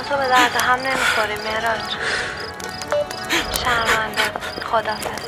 تو به درد هم نمیخوری مهراج. شرمنده. خدافظ.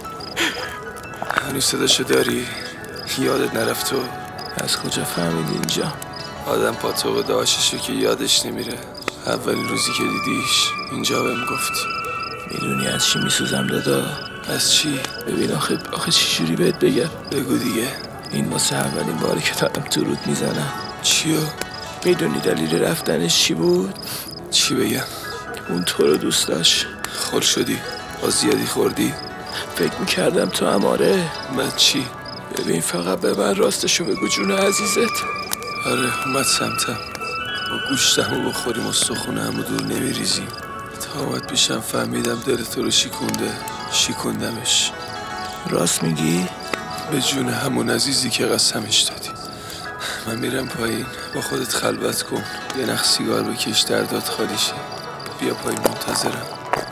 هنوز صداشو داری؟ یادت نرفت تو؟ از کجا فهمیدی اینجا؟ آدم پاتوق داشتشو که یادش نمیره. اولین روزی که دیدیش اینجا بهم گفتی. میدونی از چی میسوزم دادا؟ از چی؟ ببین آخه چی جوری بهت بگم؟ بگو دیگه. این واسه اولین باری که دارم تو رود میزنم. چیو؟ میدونی دلیل رفتنش چی بود؟ چی بگم؟ اون تو رو دوست داشت. خل شدی؟ با زیادی خوردی؟ فکر میکردم تو هم آره. من چی؟ ببین فقط به من راستشو بگو جون عزیزت. آره اومد سمتم. با گوشتمو بخوریم و سخونه‌مو دور نمیریزیم. تا اومد پیشم فهمیدم دل تو رو شیکوندمش. راست میگی؟ به جون همون عزیزی که قسمش دادی. من میرم پایین، با خودت خلوت کن، یه نخ سیگار بکش، دردات خالی شه. بیا پایین منتظرم.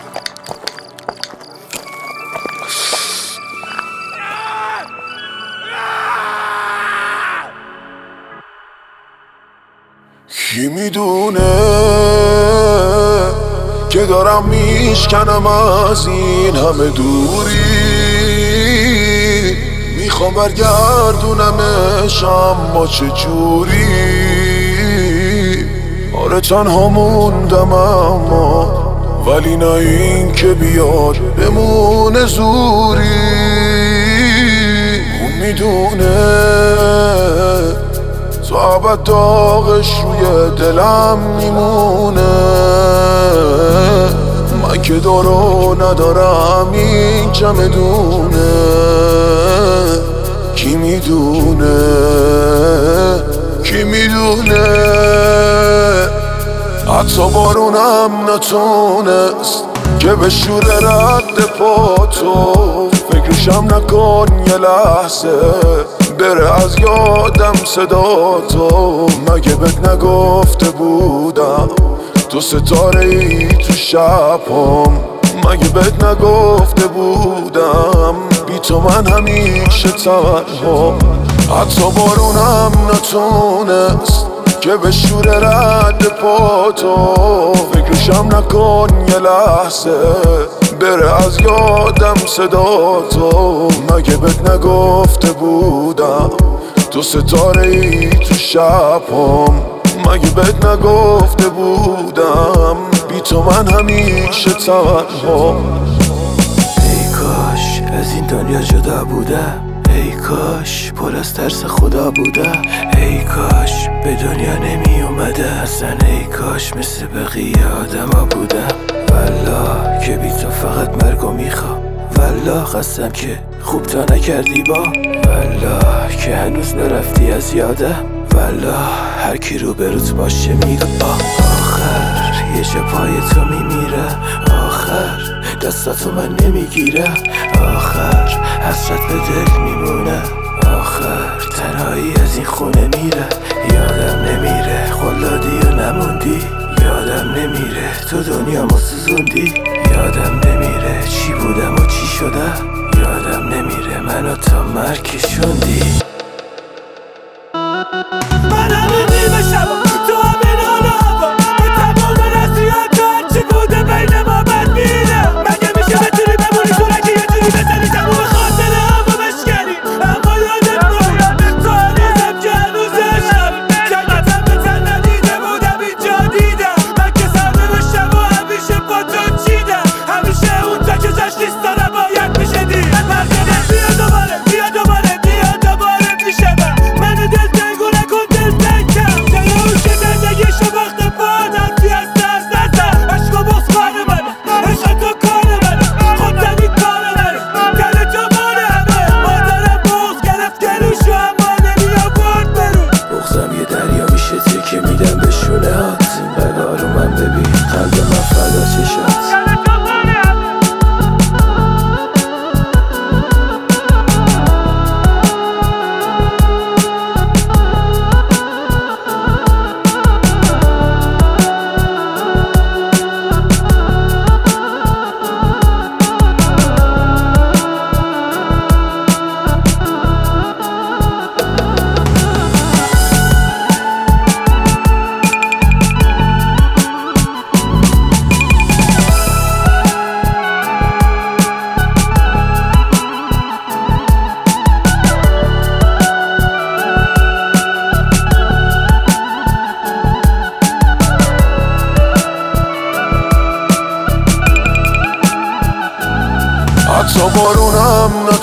کی میدونه که دارم میشکنم از این همه دوری، میخوام برگردونمش اما چجوری. آره تنها موندم اما ولی نه این که بیاد بمونه زوری. اون میدونه تو عبد داغش روی دلم میمونه. من که دارو ندارم این چمدونه. کی میدونه حتی بارونم نتونست که به شور رد پاتو. فکرشم نکن یه لحظه بره از یادم صدا تو. مگه بهت نگفته بودم تو ستاره ای تو شبم؟ مگه بهت نگفته بودم بی تو من همیشه تنها؟ حتی بارونم نتونست که به شور رد پاتو. فکرشم نکن یه لحظه بره از یادم صدا تو. مگه بهت نگفته بودم تو ستاره ای تو شبم؟ مگه بهت نگفته بودم بی تو من همیشه تنها؟ ای کاش از این دنیا جدا بودم. ای کاش پر از ترس خدا بودم. ای کاش به دنیا نمی اومده اصلا. ای کاش مثل بقیه آدما بودم. والله که بی تو فقط مرگو میخوام. والله قسم که خوب تا نکردی با. والله که هنوز نرفتی از یادم. والله هر کی رو بروت باشه میگه آخر یه جا پای تو میمیره. آخر دستاتو من نمیگیره. آخر حسرت به دل میمونه. آخر تنهایی از این خونه میره. یادم نمیره خلادی و نموندی. یادم نمیره تو دنیامو سوزوندی. یادم نمیره چی بودم و چی شدم. یادم نمیره منو تا مرگ کشوندی. من همه نیمه شبا تو همین حال هوا. به تمام نصیحت هرچی بوده بین ما بد میره. مگه میشه بتونی بمونی تو رگه یه جوری بزنی تموم خاطر همو بشکنی. اما یادت باید تو هنوزم که هنوز عشقم. جنگتم به تن ندیده بودم اینجا دیدم. من که سرده بشم و همیشه با تو چیدم. همیشه اون تا که جاش نیست دارم باید میشه دید. مردمه بیا دوباره میشه من. منو دل تنگو نکن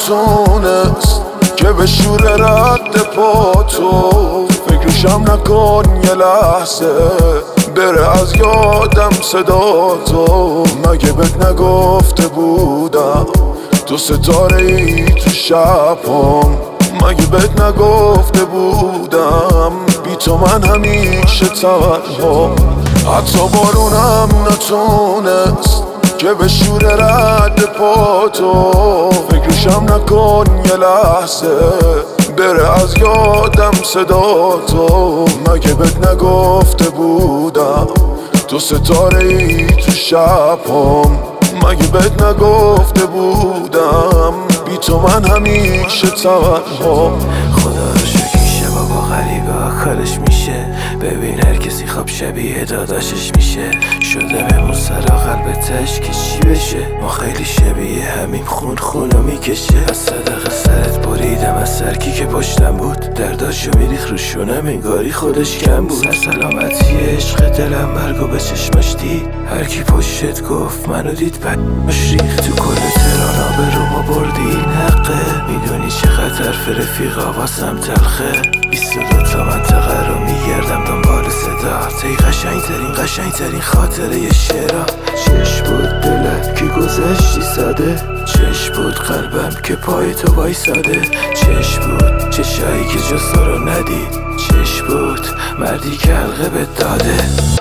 نتونست که به شور رد پا تو فکرشم نکن یه لحظه بره از یادم صدا تو. مگه بهت نگفته بودم تو ستاره ای تو شبم؟ مگه بهت نگفته بودم بی تو من همیشه تنها؟ حتی بارونم نتونست که به شور رد پا تو فکرشم نکن یه لحظه بره از یادم صدا تو. مگه بهت نگفته بودم تو ستاره ای تو شبم؟ مگه بهت نگفته بودم بی تو من همیشه تنها؟ خدا رو شکر شبا با غریبه ها کارش میشه. ببین هر کسی خواب شبیه داداشش میشه. شده بمون سرا قلبتش که چی بشه. ما خیلی شبیه همین خونو میکشه. از صدق سرت بریدم از سرکی که پشتم بود. درداشو میریخ رو شونم انگاری خودش کم بود. سر سلامتی عشق دلم مرگو به چشمش دید. هرکی پشتت گفت منو دید پشمش ریخت. تو کل تهران آبرومو بردی این حقه. میدونی چقدر حرف رفیقا واسم تلخه. 22 تا منطقه رو میگردم دنبال صدا. تی قشنگترین خاطره یه شعرها. چش بود دلم که گذشتی ساده. چش بود قلبم که پای تو وایساده. چش بود چشایی که جز تو رو ندید. چش بود مردی که حلقه بهت داده.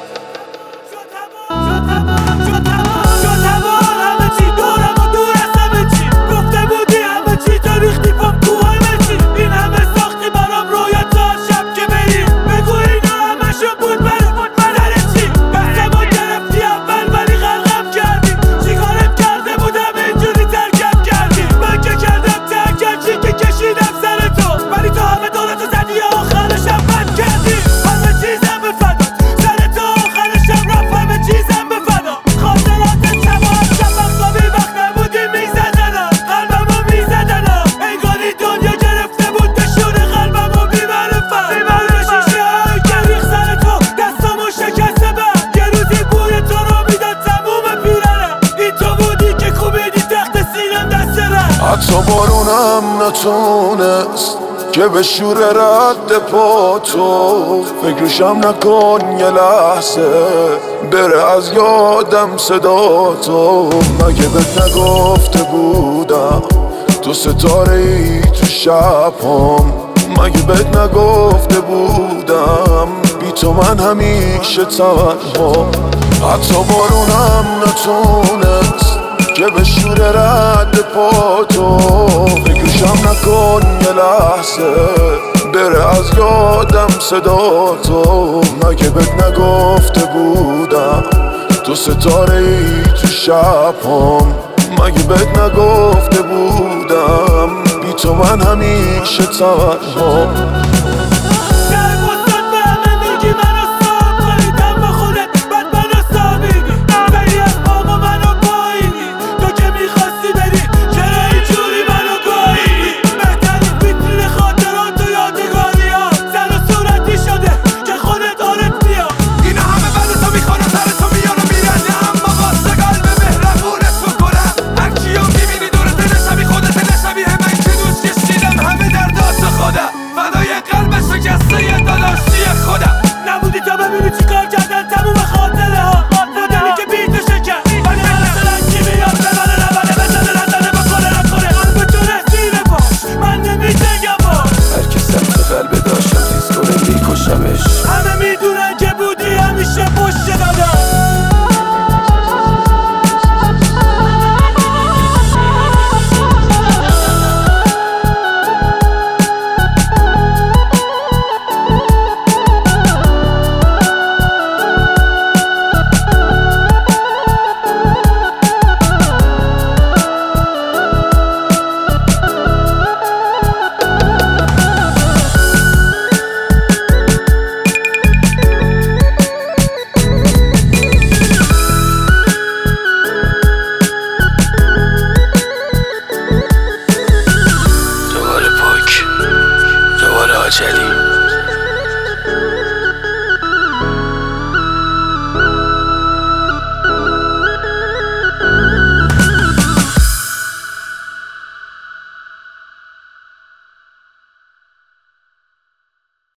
حتی بارونم نتونست که به شور رد پا تو فکرشم نکن یه لحظه بره از یادم صدا تو. مگه بهت نگفته بودم تو ستاره ای تو شبم؟ مگه بهت نگفته بودم بی تو من همیشه تنها؟ حتی بارونم نتونست که به شور رد پا تو فکرشم نکن یه لحظه بره از یادم صدا تو. مگه بهت نگفته بودم تو ستاره ای تو شبم؟ مگه بهت نگفته بودم بی تو من همیشه تنها؟ همه میدونن که بودی همیشه پشت دادم. دوباره عجلی